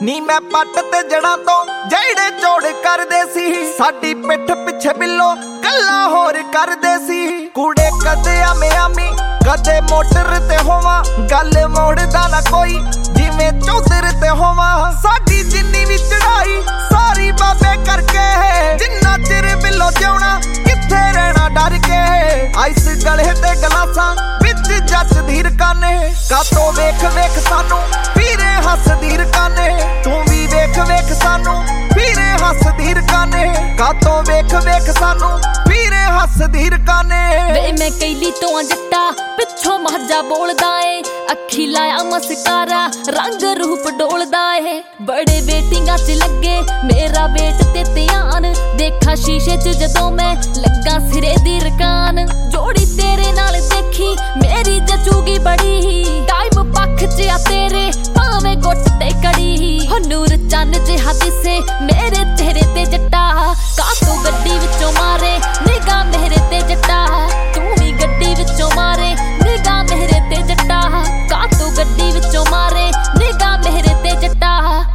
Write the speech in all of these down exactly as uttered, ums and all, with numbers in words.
ਨੀ मैं पट ते जड़ा तो जेड़े जोड़ करदे सी साडी पिठ पिछे बिल्लो गल्ला होर करदे सी कूड़े कदे आमे आमी कदे मोटर ते होवा गल मोड़दा ना कोई जिवें चौधर ते होवा साडी जिन्नी भी चढ़ाई सारी बाबे करके जिन्ना चिर बिल्लो जिउणा किथे रहना डर के आइस गले ते गलासां विच जच धीर काने कातो वेख वेख सानू पीरे हस धीर काने तू भी वेख वेख सानू पीरे हस धीर काने कातो वेख वेख सानू पीरे हस धीर काने वे मैं कैली तो जट्टा पिछों महजा बोलदा ए अखी लाया मस्कारा रंग रूप डोलदा ए बड़े वेटिंगा च लगे मेरा वेट ते ध्यान देखा शीशे च जदों मैं लगा सिरे दी रकान जोड़ी तेरे नाल देखी मेरी जचूगी बड़ी टाइम पख च आ तेरे भावे गुट ते कड़ी हो नूर चन्न जिहा दिसे मेरे चेहरे ते जट्टा कातों गड्डी विचों मारे निगाह मेरे ते जट्टा तू भी गड्डी विचों मारे निगाह मेरे ते जट्टा कातों गड्डी विचों मारे निगाह मेरे ते जट्टा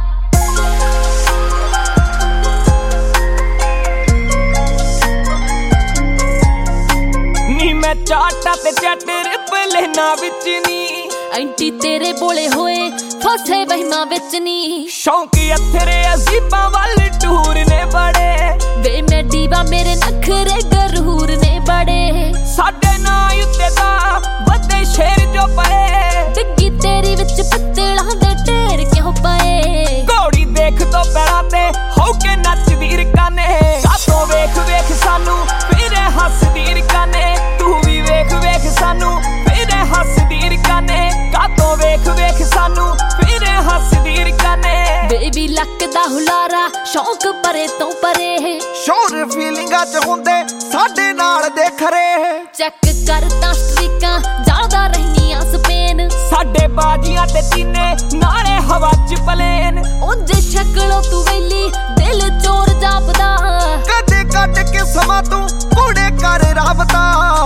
नी मैं चाटा ते चट रिपले ना विच नी एंटी तेरे बोले होए फसे वहमा विच नी शौकी अथरे अजीबा वाल टूर ने बड़े वे मैं दीवा मेरे नखरे गरूर ने बड़े साडे ना उत्ते दा वदे शेर जो पए डिग्गी तेरी विच पत्तला दे ढेर क्यों पए घोड़ी देख तो पैड़ा ते हो के नच दीर काने कातो वेख वेख सानू फिरे हस दीर काने तू भी वेख वेख सानू फिरे हस दीर काने कातो वेख वेख सानू फिरे हस दीर काने बेबी लक दा हुलारा शौक परे तो परे शोर फीलिंगां च हुंदे साडे नाल दे खरे चेक करता स्ट्रीकां ज्यादा रहनियां स्पेन साडे बाजियां ते तीने नाले हवा च पलेन उंज शक्लों तू वेली दिल चोर जापदा कदे कट के समा तू कूड़े कर राबता